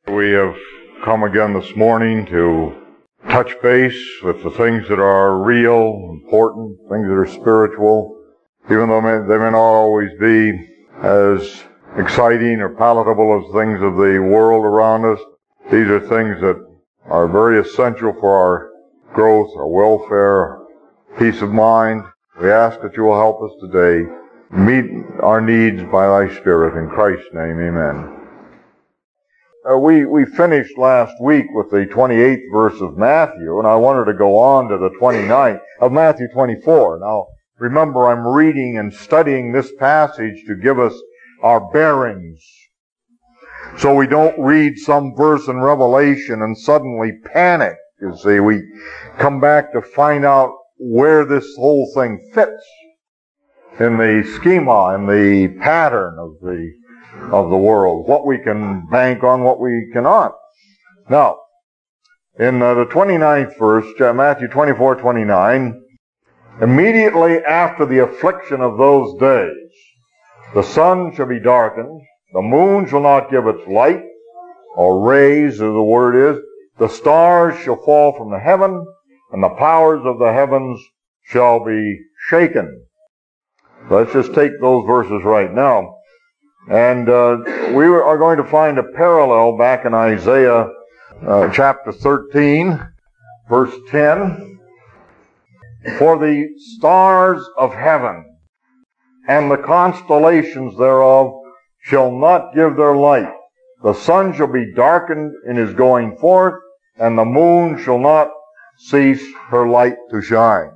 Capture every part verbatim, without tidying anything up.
We have come again this morning to touch base with the things that are real, important, things that are spiritual, even though they may not always be as exciting or palatable as things of the world around us. These are things that are very essential for our growth, our welfare, peace of mind. We ask that you will help us today meet our needs by thy Spirit. In Christ's name, amen. Uh, we, we finished last week with the twenty-eighth verse of Matthew, and I wanted to go on to the twenty-ninth of Matthew twenty-four. Now, remember, I'm reading and studying this passage to give us our bearings, so we don't read some verse in Revelation and suddenly panic. You see, we come back to find out where this whole thing fits in the schema, in the pattern of the of the world, what we can bank on, what we cannot. Now, in uh, the twenty-ninth verse, Matthew twenty-four twenty-nine, immediately after the affliction of those days, the sun shall be darkened, the moon shall not give its light, or rays, as the word is, the stars shall fall from the heaven, and the powers of the heavens shall be shaken. Let's just take those verses right now. And uh, we are going to find a parallel back in Isaiah uh, chapter thirteen, verse ten. For the stars of heaven and the constellations thereof shall not give their light. The sun shall be darkened in his going forth, and the moon shall not cease her light to shine.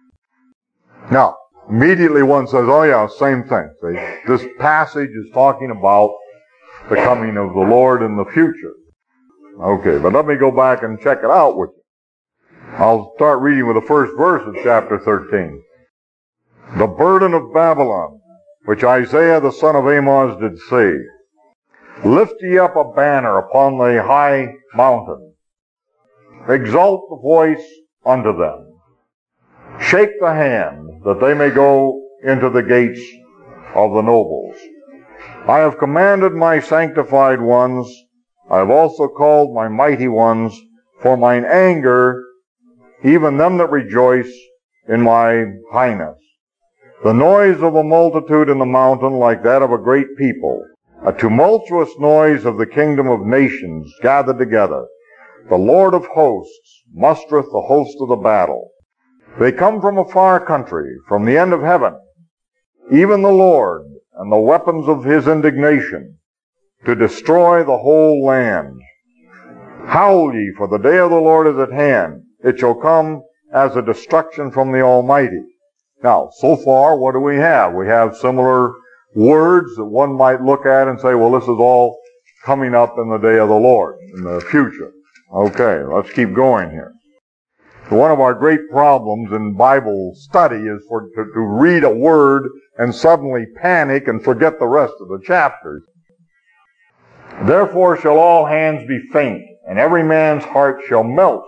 Now, immediately one says, oh yeah, same thing. See, this passage is talking about the coming of the Lord in the future. Okay, but let me go back and check it out with you. I'll start reading with the first verse of chapter thirteen. The burden of Babylon, which Isaiah the son of Amoz did see. Lift ye up a banner upon the high mountain. Exalt the voice unto them. Shake the hand, that they may go into the gates of the nobles. I have commanded my sanctified ones, I have also called my mighty ones, for mine anger, even them that rejoice in my highness. The noise of a multitude in the mountain like that of a great people, a tumultuous noise of the kingdom of nations gathered together. The Lord of hosts mustereth the host of the battle. They come from a far country, from the end of heaven, even the Lord, and the weapons of his indignation, to destroy the whole land. Howl ye, for the day of the Lord is at hand. It shall come as a destruction from the Almighty. Now, so far, what do we have? We have similar words that one might look at and say, well, this is all coming up in the day of the Lord, in the future. Okay, let's keep going here. One of our great problems in Bible study is for to, to read a word and suddenly panic and forget the rest of the chapters. Therefore shall all hands be faint, and every man's heart shall melt.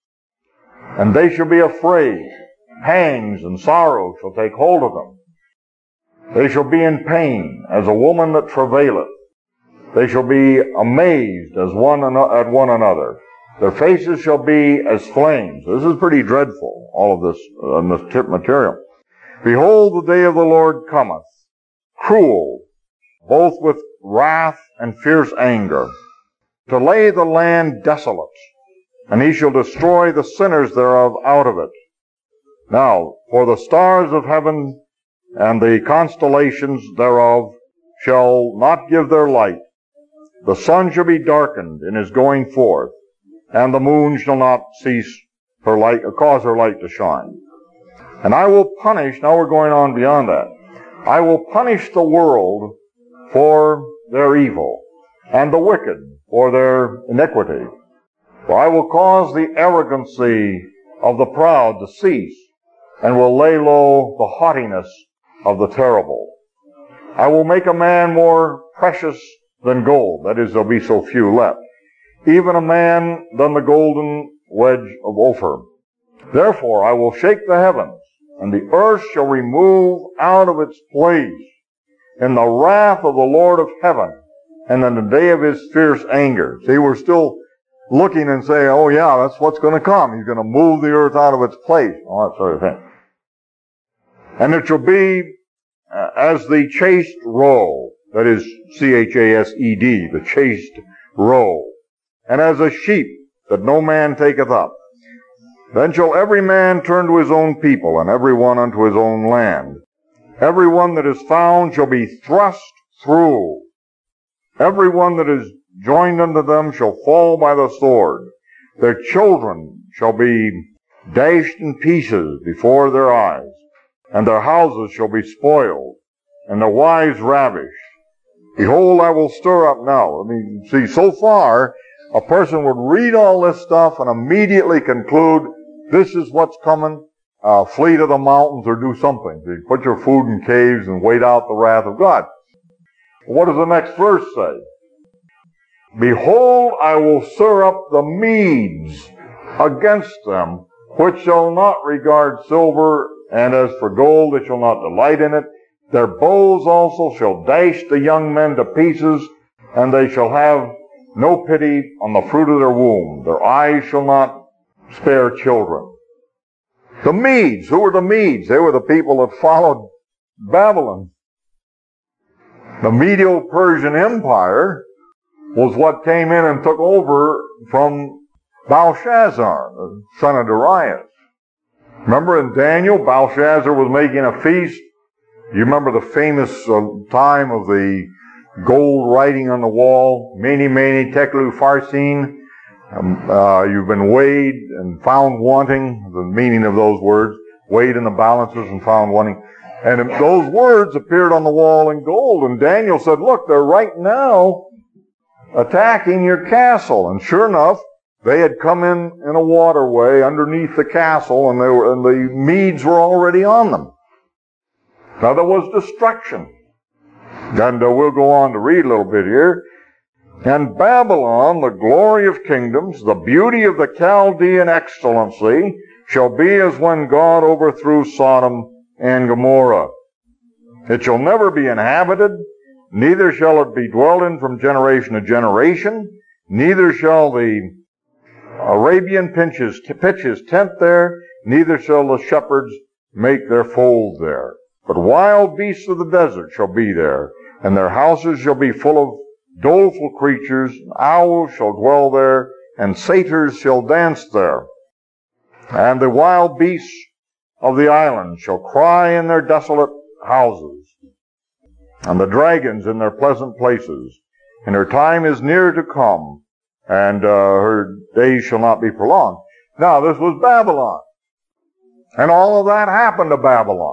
And they shall be afraid. Pangs and sorrow shall take hold of them. They shall be in pain, as a woman that travaileth. They shall be amazed as one at one another. Their faces shall be as flames. This is pretty dreadful, all of this uh, material. Behold, the day of the Lord cometh, cruel, both with wrath and fierce anger, to lay the land desolate, and he shall destroy the sinners thereof out of it. Now, for the stars of heaven and the constellations thereof shall not give their light. The sun shall be darkened in his going forth, and the moon shall not cease her light, or cause her light to shine. And I will punish, now we're going on beyond that, I will punish the world for their evil, and the wicked for their iniquity. For I will cause the arrogancy of the proud to cease, and will lay low the haughtiness of the terrible. I will make a man more precious than gold, that is, there'll be so few left, even a man than the golden wedge of Ophir. Therefore I will shake the heavens, and the earth shall remove out of its place in the wrath of the Lord of heaven, and in the day of his fierce anger. See, we're still looking and saying, oh yeah, that's what's going to come. He's going to move the earth out of its place, all that sort of thing. And it shall be uh, as the chaste roe, that is C H A S E D, the chaste roe, and as a sheep that no man taketh up. Then shall every man turn to his own people, and every one unto his own land. Every one that is found shall be thrust through. Every one that is joined unto them shall fall by the sword. Their children shall be dashed in pieces before their eyes, and their houses shall be spoiled, and their wives ravished. Behold, I will stir up now. I mean, see, so far, a person would read all this stuff and immediately conclude, this is what's coming, uh, flee to the mountains or do something. So you put your food in caves and wait out the wrath of God. What does the next verse say? Behold, I will stir up the Medes against them, which shall not regard silver, and as for gold, they shall not delight in it. Their bows also shall dash the young men to pieces, and they shall have no pity on the fruit of their womb. Their eyes shall not spare children. The Medes, who were the Medes? They were the people that followed Babylon. The Medo-Persian Empire was what came in and took over from Belshazzar, the son of Darius. Remember in Daniel, Belshazzar was making a feast. You remember the famous uh, time of the gold writing on the wall, Mene, Mene, Tekel, Upharsin. Um, uh, you've been weighed and found wanting, the meaning of those words, weighed in the balances and found wanting. And those words appeared on the wall in gold. And Daniel said, look, they're right now attacking your castle. And sure enough, they had come in in a waterway underneath the castle, and, they were, and the Medes were already on them. Now there was destruction. And uh, we'll go on to read a little bit here. And Babylon, the glory of kingdoms, the beauty of the Chaldean excellency, shall be as when God overthrew Sodom and Gomorrah. It shall never be inhabited, neither shall it be dwelt in from generation to generation, neither shall the Arabian pitch his, pitch his tent there, neither shall the shepherds make their fold there. But wild beasts of the desert shall be there, and their houses shall be full of doleful creatures. Owls shall dwell there, and satyrs shall dance there. And the wild beasts of the island shall cry in their desolate houses, and the dragons in their pleasant places. And her time is near to come, and uh, her days shall not be prolonged. Now, this was Babylon. And all of that happened to Babylon.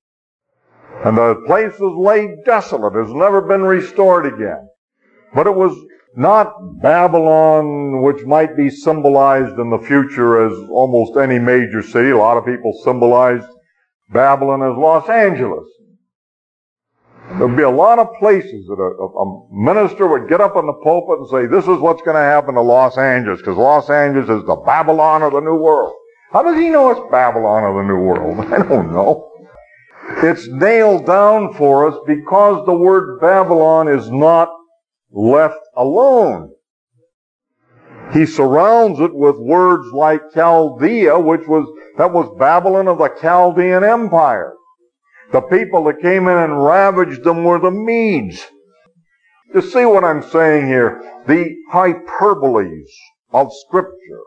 And the place was laid desolate. It has never been restored again. But it was not Babylon, which might be symbolized in the future as almost any major city. A lot of people symbolize Babylon as Los Angeles. There'd be a lot of places that a, a minister would get up on the pulpit and say, this is what's going to happen to Los Angeles, because Los Angeles is the Babylon of the New World. How does he know it's Babylon of the New World? I don't know. It's nailed down for us because the word Babylon is not left alone. He surrounds it with words like Chaldea, which was, that was Babylon of the Chaldean Empire. The people that came in and ravaged them were the Medes. You see what I'm saying here? The hyperboles of Scripture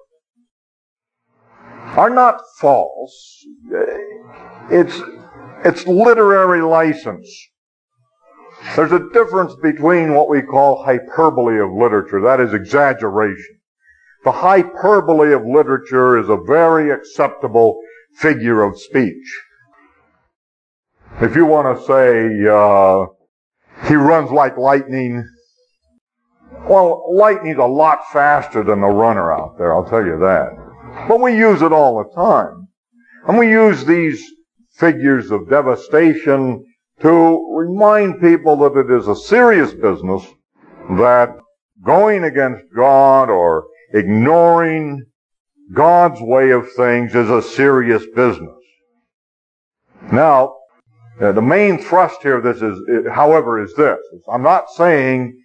are not false. It's, it's literary license. There's a difference between what we call hyperbole of literature, that is exaggeration. The hyperbole of literature is a very acceptable figure of speech. If you want to say, uh, he runs like lightning, well, lightning's a lot faster than the runner out there, I'll tell you that. But we use it all the time. And we use these figures of devastation to remind people that it is a serious business, that going against God or ignoring God's way of things is a serious business. Now, uh, the main thrust here of this is, however, is this. I'm not saying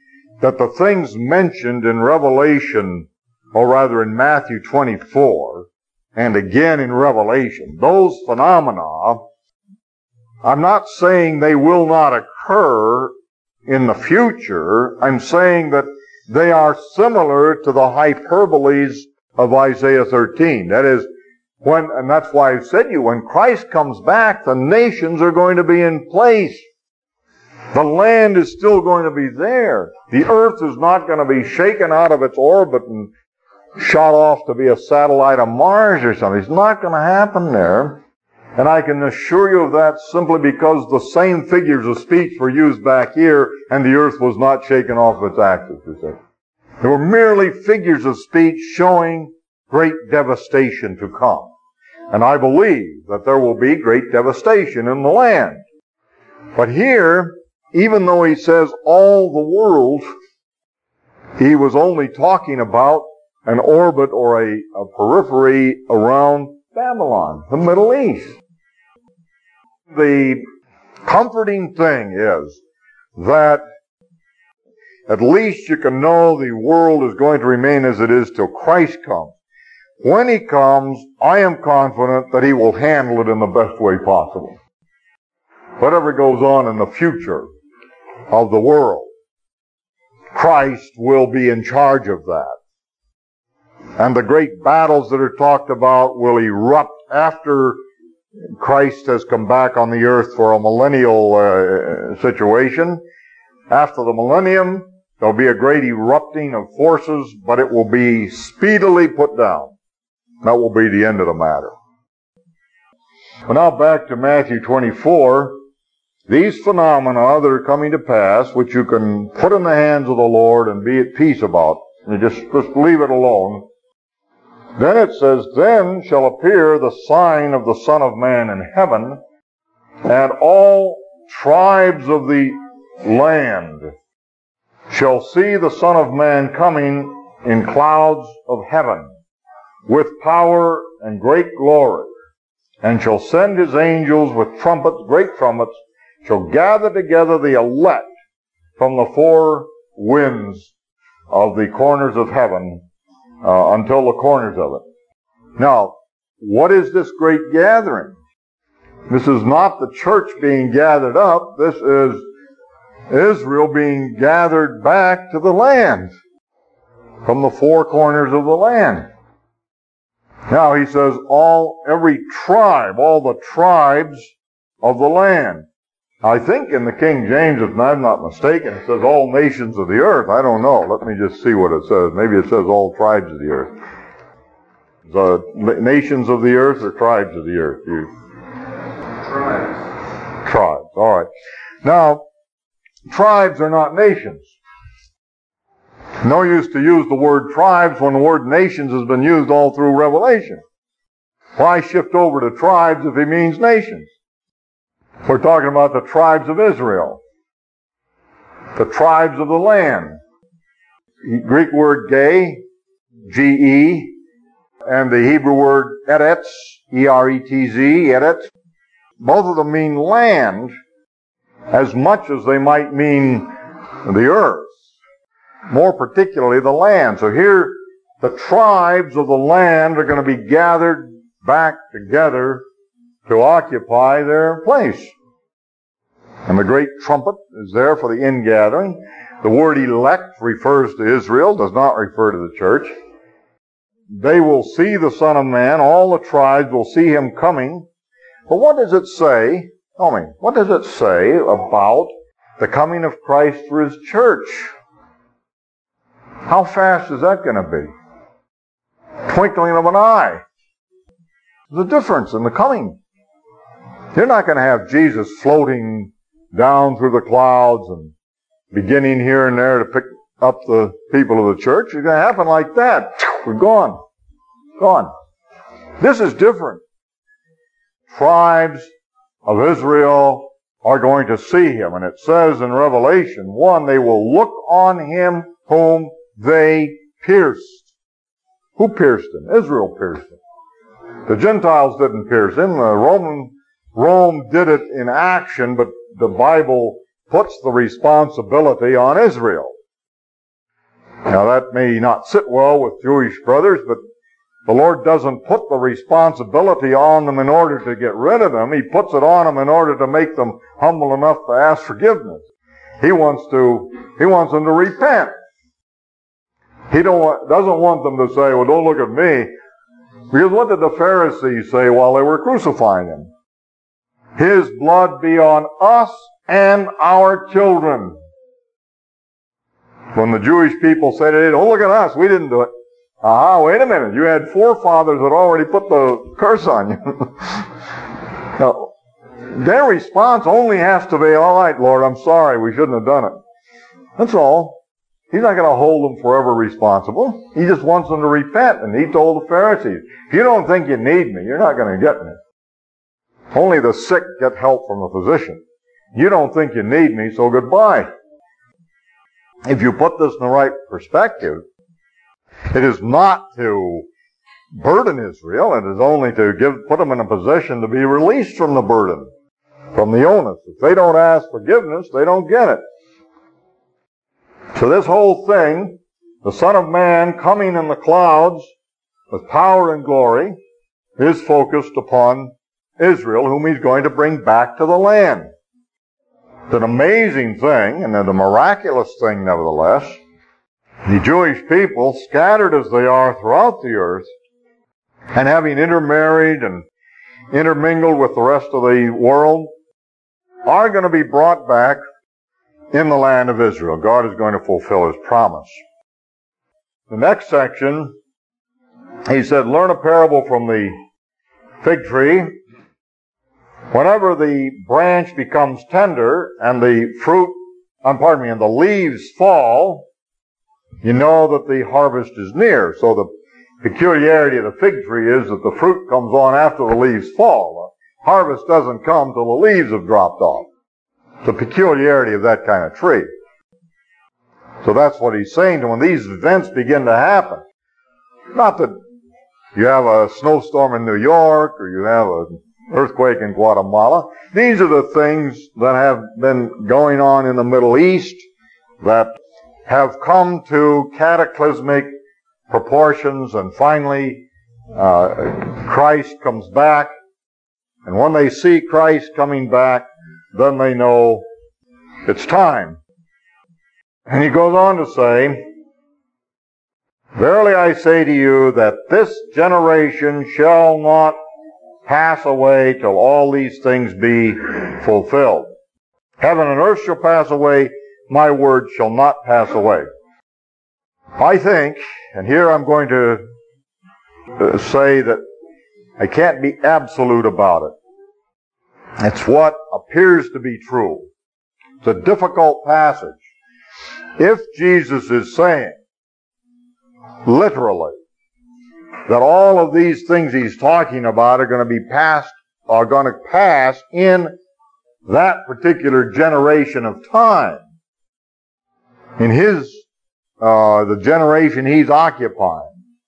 that the things mentioned in Revelation, or rather in Matthew twenty-four, and again in Revelation, those phenomena, I'm not saying they will not occur in the future. I'm saying that they are similar to the hyperboles of Isaiah thirteen. That is, when, and that's why I've said to you, when Christ comes back, the nations are going to be in place. The land is still going to be there. The earth is not going to be shaken out of its orbit and shot off to be a satellite of Mars or something. It's not going to happen there. And I can assure you of that simply because the same figures of speech were used back here, and the earth was not shaken off its axis, you see. They were merely figures of speech showing great devastation to come. And I believe that there will be great devastation in the land. But here, even though he says all the world, he was only talking about an orbit or a, a periphery around Babylon, the Middle East. The comforting thing is that at least you can know the world is going to remain as it is till Christ comes. When he comes, I am confident that he will handle it in the best way possible. Whatever goes on in the future of the world, Christ will be in charge of that. And the great battles that are talked about will erupt after Christ has come back on the earth for a millennial uh, situation. After the millennium, there'll be a great erupting of forces, but it will be speedily put down. That will be the end of the matter. Well, now back to Matthew twenty-four. These phenomena that are coming to pass, which you can put in the hands of the Lord and be at peace about, and just, just leave it alone. Then it says, then shall appear the sign of the Son of Man in heaven, and all tribes of the land shall see the Son of Man coming in clouds of heaven, with power and great glory, and shall send his angels with trumpets, great trumpets, shall gather together the elect from the four winds of the corners of heaven uh, until the corners of it. Now, what is this great gathering? This is not the church being gathered up. This is Israel being gathered back to the land from the four corners of the land. Now he says all, every tribe, all the tribes of the land. I think in the King James, if I'm not mistaken, it says all nations of the earth. I don't know. Let me just see what it says. Maybe it says all tribes of the earth. The nations of the earth or tribes of the earth? You... Tribes. Tribes. All right. Now, tribes are not nations. No use to use the word tribes when the word nations has been used all through Revelation. Why shift over to tribes if he means nations? We're talking about the tribes of Israel, the tribes of the land. Greek word gay, G E, and the Hebrew word eretz, E R E T Z, eretz. Both of them mean land as much as they might mean the earth. More particularly the land. So here, the tribes of the land are going to be gathered back together to occupy their place. And the great trumpet is there for the ingathering. The word elect refers to Israel, does not refer to the church. They will see the Son of Man, all the tribes will see him coming. But what does it say, tell me, what does it say about the coming of Christ for his church? How fast is that going to be? Twinkling of an eye. There's a difference in the coming. You're not going to have Jesus floating down through the clouds and beginning here and there to pick up the people of the church. It's going to happen like that. We're gone. Gone. This is different. Tribes of Israel are going to see him. And it says in Revelation one, they will look on him whom they pierced. Who pierced him? Israel pierced him. The Gentiles didn't pierce him. The Roman, Rome did it in action, but the Bible puts the responsibility on Israel. Now that may not sit well with Jewish brothers, but the Lord doesn't put the responsibility on them in order to get rid of them. He puts it on them in order to make them humble enough to ask forgiveness. He wants to, He wants them to repent. He don't want, doesn't want them to say, well, don't look at me. Because what did the Pharisees say while they were crucifying Him? His blood be on us and our children. When the Jewish people said, hey, don't look at us, we didn't do it. Aha, wait a minute, you had forefathers that already put the curse on you. Now, their response only has to be, all right, Lord, I'm sorry, we shouldn't have done it. That's all. He's not going to hold them forever responsible. He just wants them to repent. And He told the Pharisees, if you don't think you need me, you're not going to get me. Only the sick get help from the physician. You don't think you need me, so goodbye. If you put this in the right perspective, it is not to burden Israel. It is only to give, put them in a position to be released from the burden, from the onus. If they don't ask forgiveness, they don't get it. So this whole thing, the Son of Man coming in the clouds with power and glory, is focused upon Israel, whom He's going to bring back to the land. It's an amazing thing, and a miraculous thing nevertheless. The Jewish people, scattered as they are throughout the earth, and having intermarried and intermingled with the rest of the world, are going to be brought back in the land of Israel. God is going to fulfill His promise. The next section, He said, learn a parable from the fig tree. Whenever the branch becomes tender and the fruit, um, pardon me, and the leaves fall, you know that the harvest is near. So the peculiarity of the fig tree is that the fruit comes on after the leaves fall. The harvest doesn't come till the leaves have dropped off. It's a peculiarity of that kind of tree. So that's what He's saying to when these events begin to happen. Not that you have a snowstorm in New York or you have an earthquake in Guatemala. These are the things that have been going on in the Middle East that have come to cataclysmic proportions, and finally uh, Christ comes back. And when they see Christ coming back, then they know it's time. And He goes on to say, verily I say to you that this generation shall not pass away till all these things be fulfilled. Heaven and earth shall pass away, my word shall not pass away. I think, and here I'm going to uh, say that I can't be absolute about it. It's what appears to be true. It's a difficult passage. If Jesus is saying, literally, that all of these things He's talking about are going to be passed, are going to pass in that particular generation of time, in His, uh, the generation He's occupying,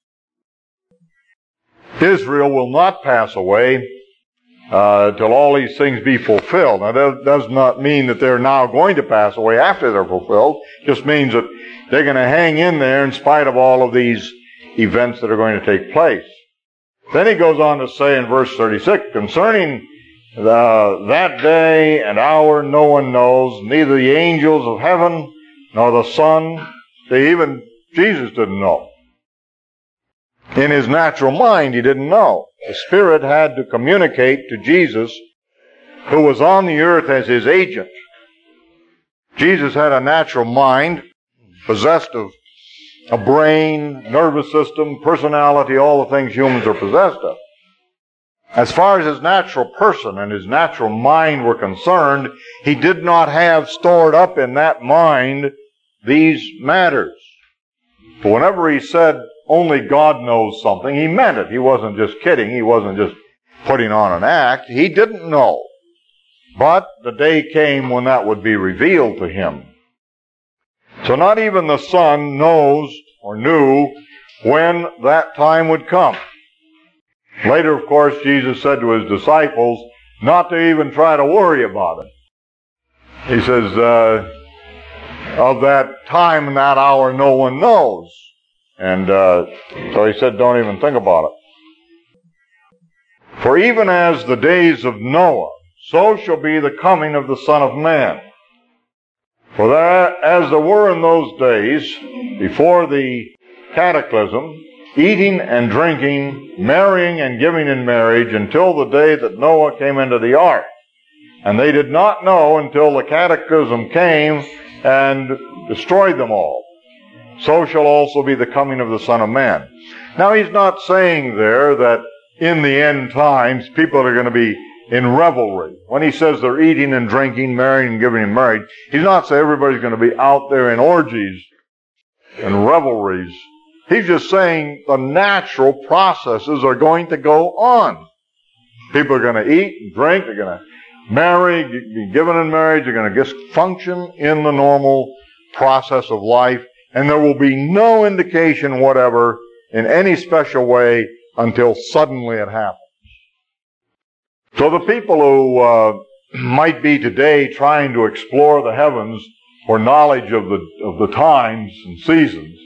Israel will not pass away uh, till all these things be fulfilled. Now that does not mean that they're now going to pass away after they're fulfilled. It just means that they're going to hang in there in spite of all of these events that are going to take place. Then He goes on to say in verse thirty-six, concerning the, that day and hour no one knows, neither the angels of heaven nor the Son. See, even Jesus didn't know. In His natural mind, He didn't know. The Spirit had to communicate to Jesus, who was on the earth as His agent. Jesus had a natural mind, possessed of a brain, nervous system, personality, all the things humans are possessed of. As far as His natural person and His natural mind were concerned, He did not have stored up in that mind these matters. But whenever He said, only God knows something, He meant it. He wasn't just kidding. He wasn't just putting on an act. He didn't know. But the day came when that would be revealed to Him. So not even the Son knows or knew when that time would come. Later, of course, Jesus said to His disciples not to even try to worry about it. He says, uh, of that time and that hour no one knows. And uh, so he said, don't even think about it. For even as the days of Noah, so shall be the coming of the Son of Man. For there, as there were in those days, before the cataclysm, eating and drinking, marrying and giving in marriage, until the day that Noah came into the ark. And they did not know until the cataclysm came and destroyed them all. So shall also be the coming of the Son of Man. Now he's not saying there that in the end times people are going to be in revelry. When he says they're eating and drinking, marrying and giving in marriage, he's not saying everybody's going to be out there in orgies and revelries. He's just saying the natural processes are going to go on. People are going to eat and drink, they're going to marry, be given in marriage, they're going to just function in the normal process of life, and there will be no indication whatever in any special way until suddenly it happens. So the people who uh, might be today trying to explore the heavens for knowledge of the of the times and seasons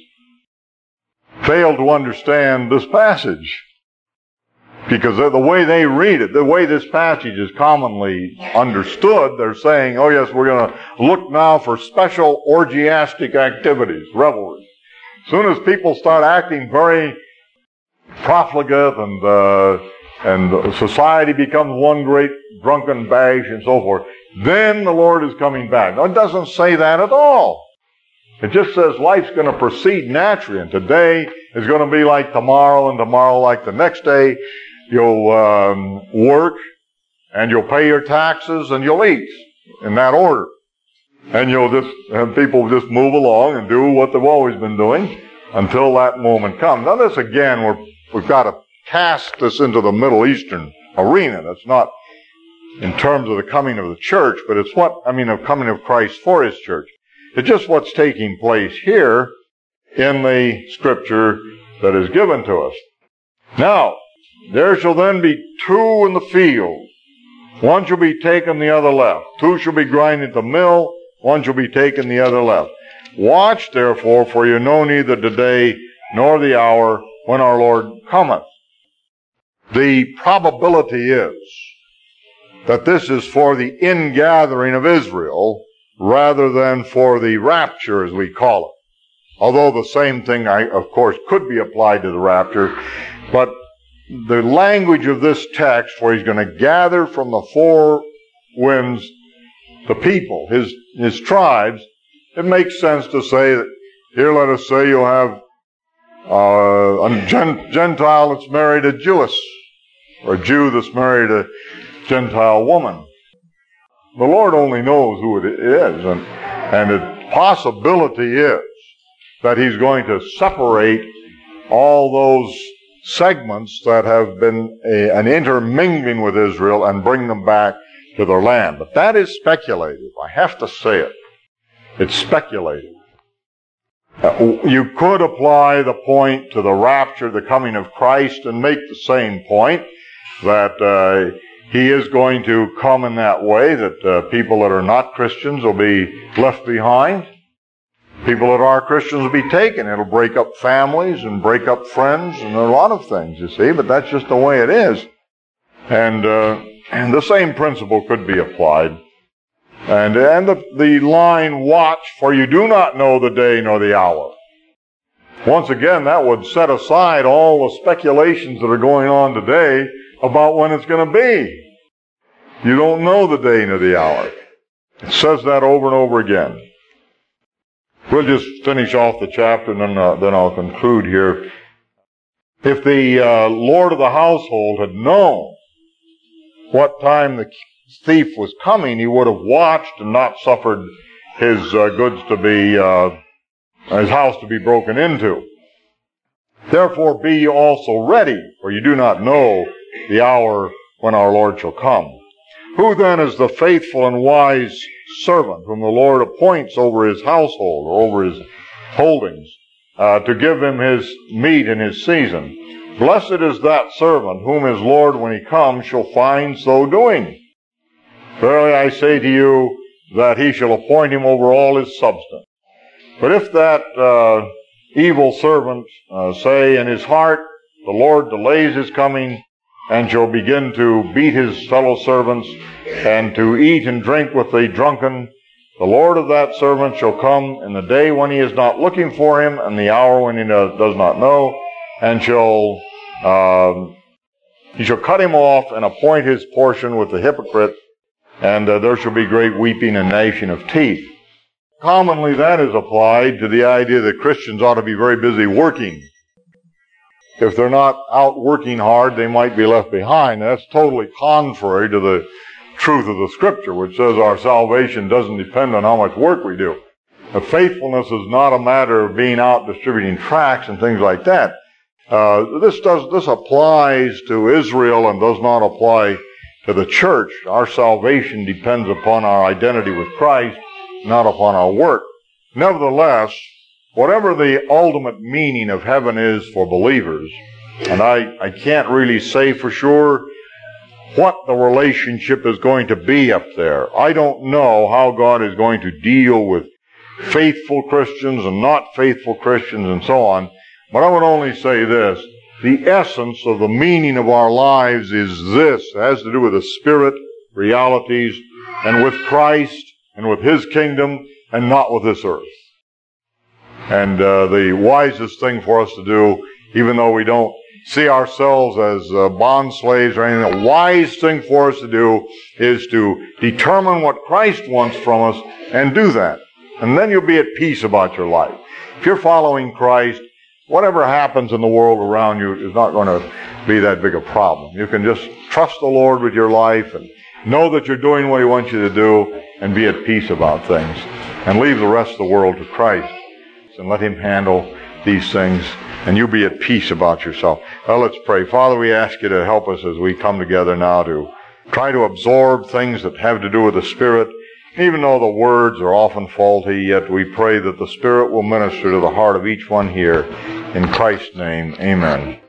fail to understand this passage. Because the way they read it, the way this passage is commonly understood, they're saying, oh yes, we're going to look now for special orgiastic activities, revelries. As soon as people start acting very profligate and uh, and society becomes one great drunken bash and so forth, then the Lord is coming back. No, it doesn't say that at all. It just says life's going to proceed naturally, and today is going to be like tomorrow, and tomorrow like the next day. You'll um, work, and you'll pay your taxes, and you'll eat, in that order. And you'll just have people just move along and do what they've always been doing until that moment comes. Now this again, we're, we've got to cast this into the Middle Eastern arena. That's not in terms of the coming of the church, but it's what, I mean, the coming of Christ for His church. It's just what's taking place here in the Scripture that is given to us. Now, there shall then be two in the field. One shall be taken, the other left. Two shall be grinding at the mill. One shall be taken, the other left. Watch therefore, for you know neither the day nor the hour when our Lord cometh. The probability is that this is for the ingathering of Israel rather than for the rapture, as we call it. Although the same thing, I, of course, could be applied to the rapture, but the language of this text, where He's going to gather from the four winds the people, His, His tribes, it makes sense to say that, here let us say you'll have uh, a Gentile that's married a Jewess, or a Jew that's married a Gentile woman. The Lord only knows who it is, and, and the possibility is that He's going to separate all those segments that have been a, an intermingling with Israel and bring them back to their land. But that is speculative. I have to say it. It's speculative. Uh, you could apply the point to the rapture, the coming of Christ, and make the same point that uh, He is going to come in that way, that uh, people that are not Christians will be left behind. People that are Christians will be taken. It'll break up families and break up friends and a lot of things, you see, but that's just the way it is. And, uh, and the same principle could be applied. And, and the, the line, watch, for you do not know the day nor the hour. Once again, that would set aside all the speculations that are going on today about when it's going to be. You don't know the day nor the hour. It says that over and over again. We'll just finish off the chapter and then, uh, then I'll conclude here. If the uh, Lord of the household had known what time the thief was coming, he would have watched and not suffered his uh, goods to be, uh, his house to be broken into. Therefore be ye also ready, for you do not know the hour when our Lord shall come. Who then is the faithful and wise servant whom the Lord appoints over his household or over his holdings uh, to give him his meat in his season? Blessed is that servant whom his Lord, when he comes, shall find so doing. Verily I say to you that he shall appoint him over all his substance. But if that uh, evil servant uh, say in his heart, the Lord delays his coming, and shall begin to beat his fellow servants, and to eat and drink with the drunken, the Lord of that servant shall come in the day when he is not looking for him, and the hour when he does not know, and shall uh, he shall cut him off and appoint his portion with the hypocrite, and uh, there shall be great weeping and gnashing of teeth. Commonly that is applied to the idea that Christians ought to be very busy working. If they're not out working hard, they might be left behind. That's totally contrary to the truth of the Scripture, which says our salvation doesn't depend on how much work we do. The faithfulness is not a matter of being out distributing tracts and things like that. Uh, this does this applies to Israel and does not apply to the church. Our salvation depends upon our identity with Christ, not upon our work. Nevertheless, whatever the ultimate meaning of heaven is for believers, and I, I can't really say for sure what the relationship is going to be up there. I don't know how God is going to deal with faithful Christians and not faithful Christians and so on, but I would only say this. The essence of the meaning of our lives is this. It has to do with the spirit, realities, and with Christ, and with His kingdom, and not with this earth. And uh, the wisest thing for us to do, even though we don't see ourselves as uh, bond slaves or anything, the wise thing for us to do is to determine what Christ wants from us and do that. And then you'll be at peace about your life. If you're following Christ, whatever happens in the world around you is not going to be that big a problem. You can just trust the Lord with your life and know that you're doing what He wants you to do and be at peace about things. And leave the rest of the world to Christ and let Him handle these things, and you'll be at peace about yourself. Well, let's pray. Father, we ask You to help us as we come together now to try to absorb things that have to do with the Spirit. Even though the words are often faulty, yet we pray that the Spirit will minister to the heart of each one here. In Christ's name, amen.